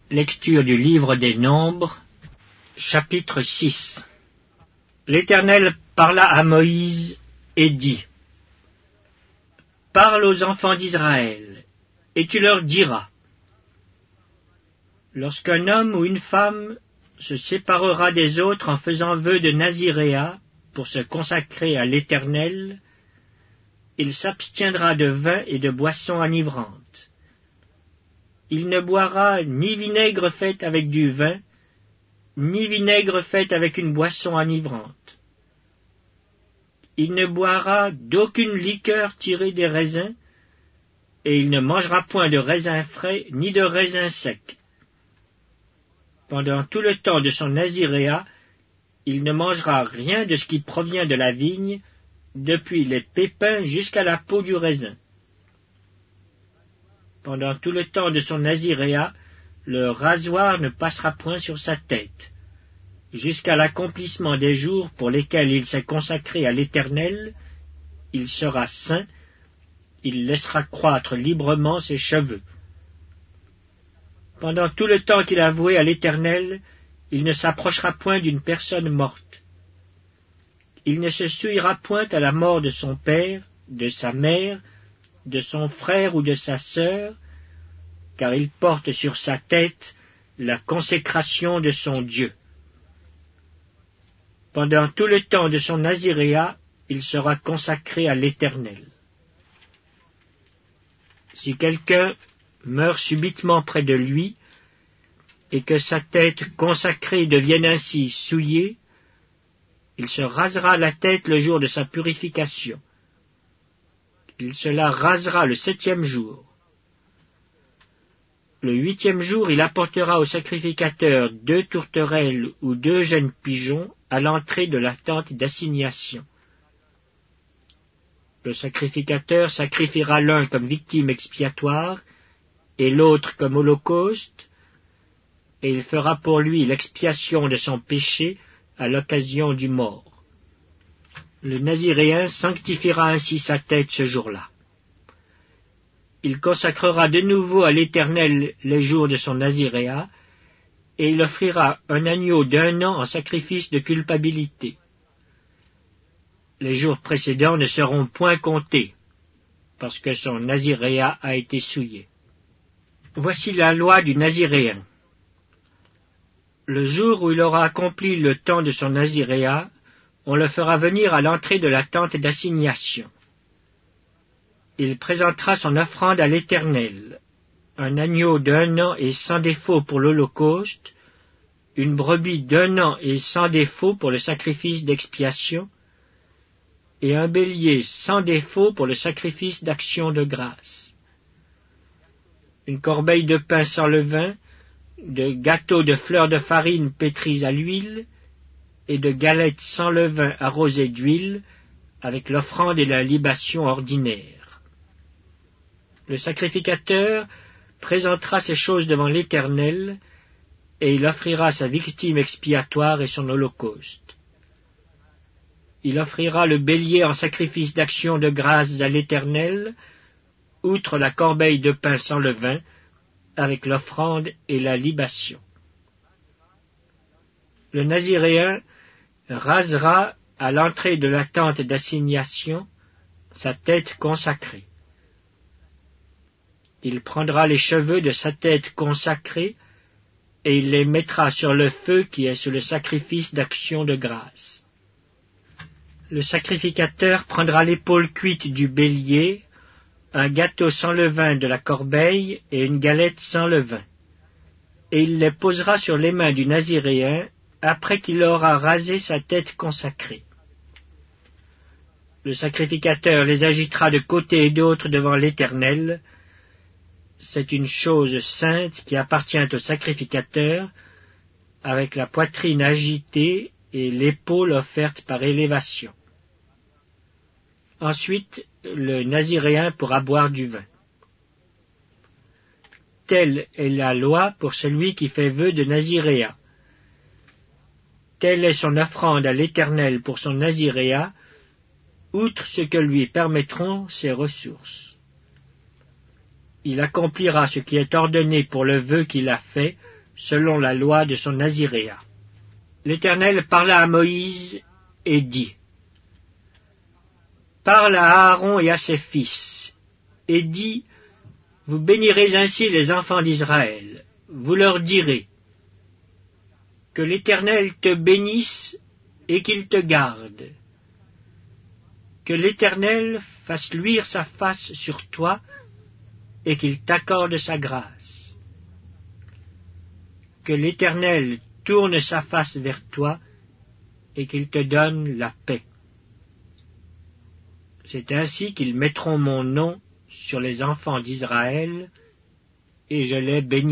Lecture du livre des Nombres, chapitre 6. L'Éternel parla à Moïse et dit : Parle aux enfants d'Israël, et tu leur diras : Lorsqu'un homme ou une femme se séparera des autres en faisant vœu de naziréat pour se consacrer à l'Éternel, il s'abstiendra de vin et de boissons enivrantes. Il ne boira ni vinaigre fait avec du vin, ni vinaigre fait avec une boisson enivrante. Il ne boira d'aucune liqueur tirée des raisins, et il ne mangera point de raisins frais ni de raisins secs. Pendant tout le temps de son naziréat, il ne mangera rien de ce qui provient de la vigne, depuis les pépins jusqu'à la peau du raisin. Pendant tout le temps de son naziréat, le rasoir ne passera point sur sa tête, jusqu'à l'accomplissement des jours pour lesquels il s'est consacré à l'Éternel. Il sera saint, il laissera croître librement ses cheveux. Pendant tout le temps qu'il a voué à l'Éternel, il ne s'approchera point d'une personne morte. Il ne se souillera point à la mort de son père, de sa mère, de son frère ou de sa sœur, car il porte sur sa tête la consécration de son Dieu. Pendant tout le temps de son naziréat, il sera consacré à l'Éternel. Si quelqu'un meurt subitement près de lui, et que sa tête consacrée devienne ainsi souillée, il se rasera la tête le jour de sa purification. Il se la rasera le 7e jour. Le 8e jour, il apportera au sacrificateur 2 tourterelles ou 2 jeunes pigeons à l'entrée de la tente d'assignation. Le sacrificateur sacrifiera l'un comme victime expiatoire et l'autre comme holocauste, et il fera pour lui l'expiation de son péché à l'occasion du mort. Le naziréen sanctifiera ainsi sa tête ce jour-là. Il consacrera de nouveau à l'Éternel les jours de son naziréat, et il offrira un agneau d'1 an en sacrifice de culpabilité. Les jours précédents ne seront point comptés, parce que son naziréat a été souillé. Voici la loi du naziréen. Le jour où il aura accompli le temps de son naziréat, on le fera venir à l'entrée de la tente d'assignation. Il présentera son offrande à l'Éternel, un agneau d'1 an et sans défaut pour l'holocauste, une brebis d'1 an et sans défaut pour le sacrifice d'expiation, et un bélier sans défaut pour le sacrifice d'action de grâce. Une corbeille de pain sans levain, de gâteaux de fleurs de farine pétries à l'huile, et de galettes sans levain arrosées d'huile, avec l'offrande et la libation ordinaire. Le sacrificateur présentera ces choses devant l'Éternel, et il offrira sa victime expiatoire et son holocauste. Il offrira le bélier en sacrifice d'action de grâce à l'Éternel, outre la corbeille de pain sans levain, avec l'offrande et la libation. Le naziréen rasera à l'entrée de la tente d'assignation sa tête consacrée. Il prendra les cheveux de sa tête consacrée et il les mettra sur le feu qui est sur le sacrifice d'action de grâce. Le sacrificateur prendra l'épaule cuite du bélier, un gâteau sans levain de la corbeille et une galette sans levain, et il les posera sur les mains du naziréen après qu'il aura rasé sa tête consacrée. Le sacrificateur les agitera de côté et d'autre devant l'Éternel. C'est une chose sainte qui appartient au sacrificateur, avec la poitrine agitée et l'épaule offerte par élévation. Ensuite, le naziréen pourra boire du vin. Telle est la loi pour celui qui fait vœu de naziréat. Telle est son offrande à l'Éternel pour son naziréat, outre ce que lui permettront ses ressources. Il accomplira ce qui est ordonné pour le vœu qu'il a fait, selon la loi de son naziréat. L'Éternel parla à Moïse et dit, « Parle à Aaron et à ses fils, et dis, vous bénirez ainsi les enfants d'Israël. Vous leur direz, que l'Éternel te bénisse et qu'il te garde. Que l'Éternel fasse luire sa face sur toi et qu'il t'accorde sa grâce. Que l'Éternel tourne sa face vers toi et qu'il te donne la paix. C'est ainsi qu'ils mettront mon nom sur les enfants d'Israël et je les bénirai. »